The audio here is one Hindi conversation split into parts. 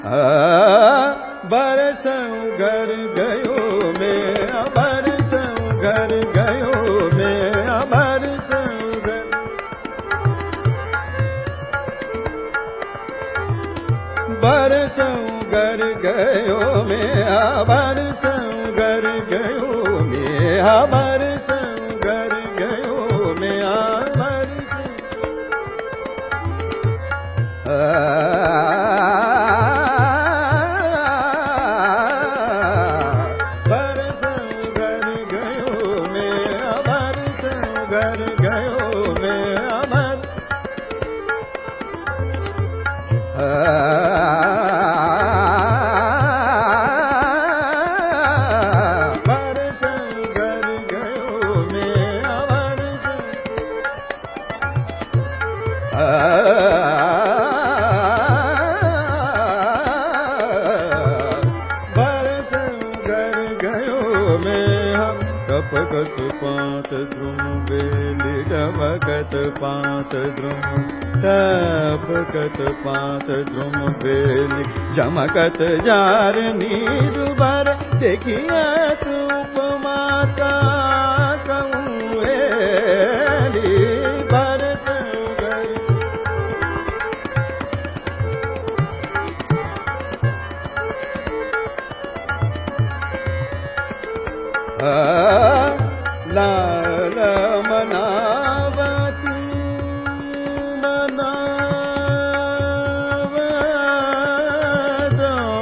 बरसों घर गयो मैं, बरसों घर गयो मैं, बरसों घर। बरसों घर गयो मैं, बरसों घर गयो मैं, बरसों घर गयो मैं, बरसों। टपकत पात द्रुम बेली, टपकत पात द्रुम, टपकत पात द्रुम बेली, चमकत जार नीर भर, देखिए धूप माता कौएली। बरसों घर लाल मनावती मनावत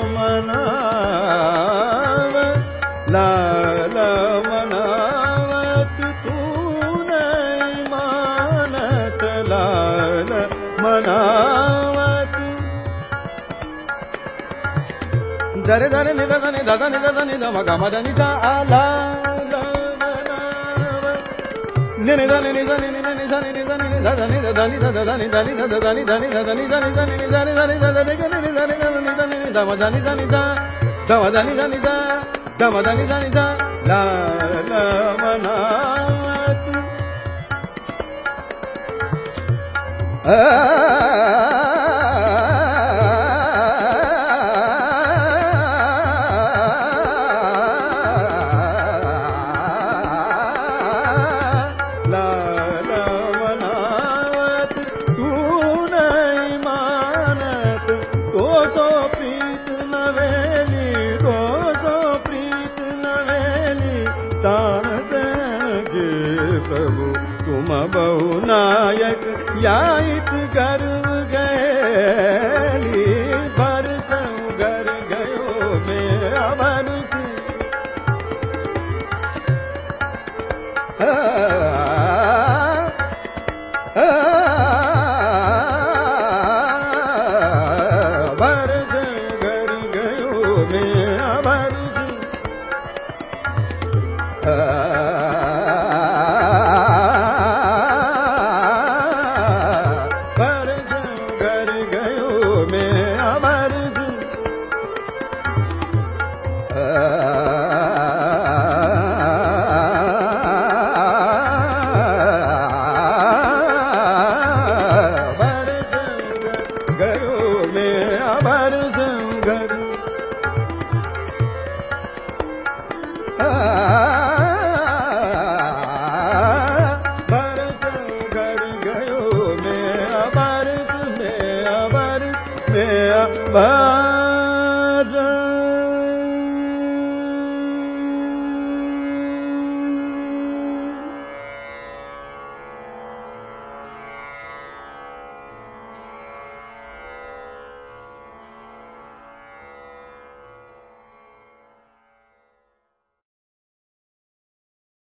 मनाव, लाल मनावत तू नहीं मानत, लाल मनावत। दरे दरे निदा नि दादा निदा नि दा मगा मदा नि सा आला निने दा नि दा नि नि सा नि दा नि दा नि दा नि दा दा नि दा नि दा दा नि दा नि दा नि दा नि दा नि दा नि दा नि दा नि दा नि दा नि दा नि दा मदा नि दा नि दा दा मदा नि दा नि दा दा मदा नि दा नि दा ला ला मनावत। प्रभु तुम बहु नायक याइत गर्व गैली। बरसों घर गयो मैं, बरस बरसों घर गयो मैं, बरस घर